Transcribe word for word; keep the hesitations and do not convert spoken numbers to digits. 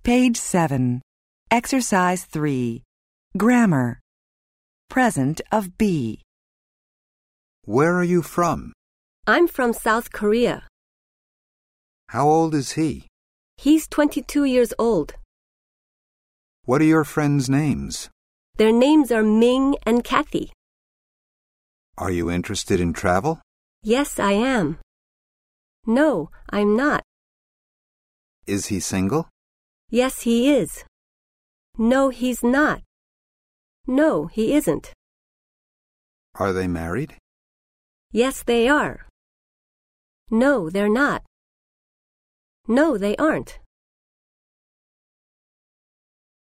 Page seven. Exercise three. Grammar. Present of be. Where are you from? I'm from South Korea. How old is he? He's twenty-two years old. What are your friends' names? Their names are Ming and Kathy. Are you interested in travel? Yes, I am. No, I'm not. Is he single? Yes, he is. No, he's not. No, he isn't. Are they married? Yes, they are. No, they're not. No, they aren't.